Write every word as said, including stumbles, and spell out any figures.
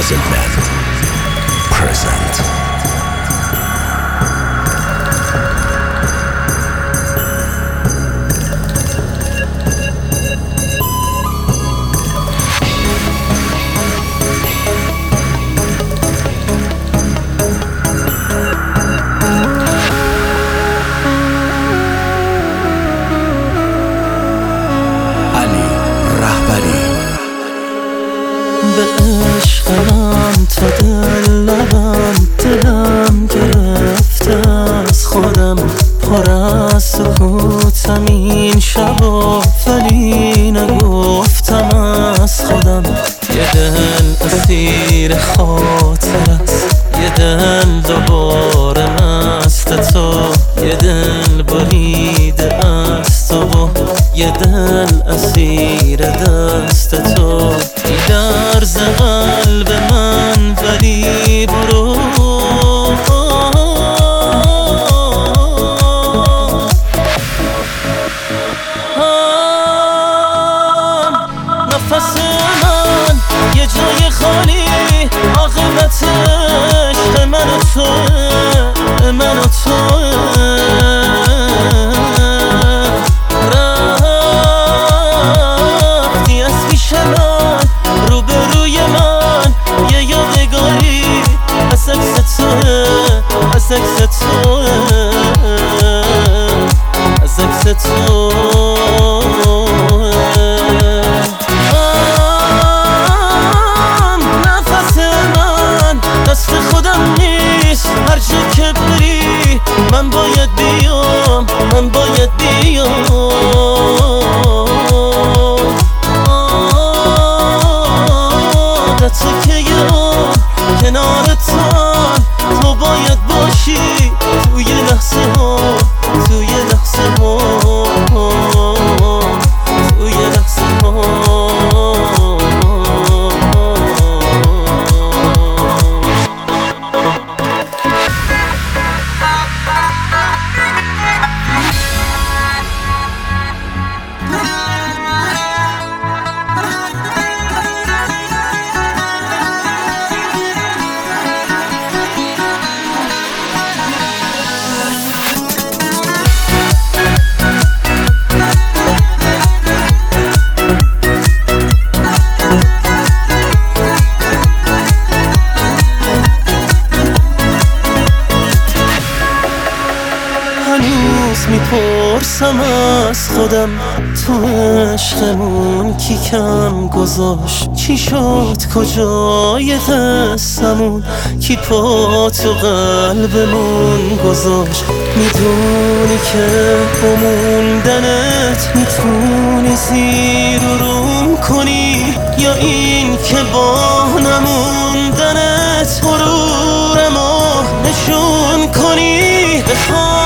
Puzzlement present. به عشق من تا دل لبم دلم گرفته از خودم، پر از سکوتم این شبا ولی نگفتم از خودم. یه دل اسیر خاطر است، یه دل دوباره مست تو، یه دل بریده از تو، یه دل اسیر دست تو. درز قلب من ولی برو نفس من یه جای خالی، عاقبت عشق من و توه، من و توه. رفتی از پیش من، روبروی من یه یادگاری از عکس توه، از عکس توه، از عکس توه. دست خودم نیست، هر جا که بری من باید بیام، من باید بیام. عادته که یام کنارتم، تو باید باشی توی لحظه ها، توی لحظه ها، توی لحظه ها. هنوز میپرسم از خودم، تو عشقمون کی کم گذاشت، کی شد کجای قصمون، کی پا تو قلبمون گذاشت. میدونی که با موندنت میتونی زیر و روم کنی، یا این که با نموندنت غرورمو نشون کنی. بخوام